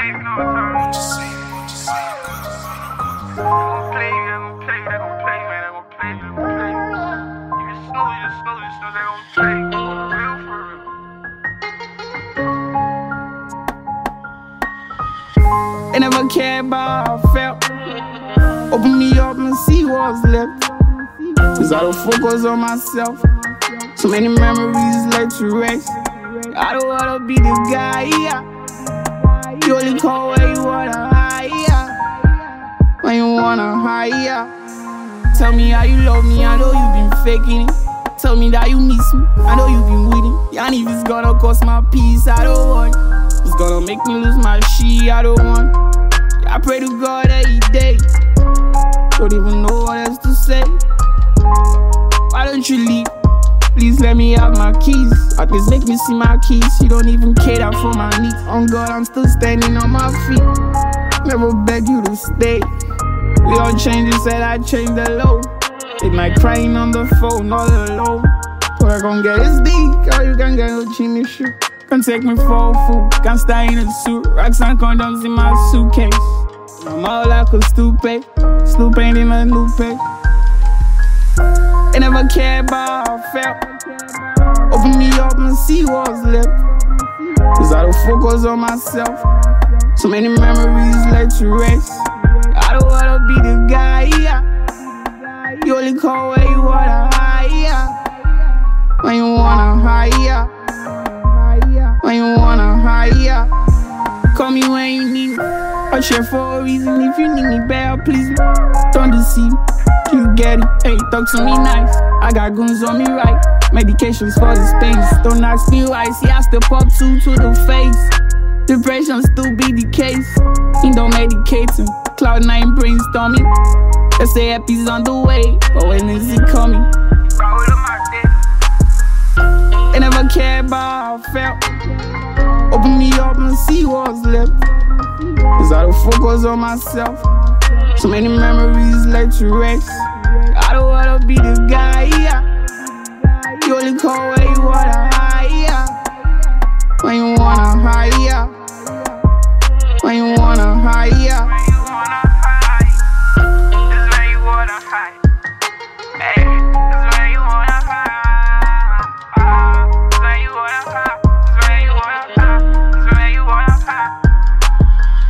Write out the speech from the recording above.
you know what I'm talking about. They gon' play, man, they gon' play. You slow, they gon' play. For real. They never cared about how I felt. Open me up and see what's left. Cause I don't focus on myself. So many memories led to rest. I don't wanna be the guy, yeah. You only call where you wanna hire. When you wanna hire. Tell me how you love me, I know you been faking it. Tell me that you miss me, I know you been waiting. And if it's gonna cost my peace, I don't want. It's gonna make me lose my shit, I don't want. I pray to God every day. Don't even know what else to say. Why don't you leave? Please let me have my keys. At least make me see my keys. You don't even cater for my needs. On God, I'm still standing on my feet. Never beg you to stay. We don't change, you said I changed the low. They might crying on the phone all alone. But I gon' get this deep, or you can get no chimney shoe. Can't take me for a fool, can't stay in a suit. Rocks and condoms in my suitcase. I'm all like a stupid, Snoop ain't in a new page. They never cared about how I felt. Open me up and see what's left. Cause I don't focus on myself. So many memories led to rest. I don't wanna be the guy, yeah. You only call where you wanna hire. When you wanna hire. When you wanna hire. Call me when you need me. I'll share for a reason. If you need me, better please me. Don't deceive me. You get it, hey, talk to me nice. I got goons on me right. Medications for this pain. Don't ask me why. See, I still pop two to the face. Depression still be the case. He don't medicate him. Cloud9 brainstorming. They say happy's on the way, but when is it coming? They never cared about how I felt. Open me up and see what's left. Cause I don't focus on myself. So many memories led to rest.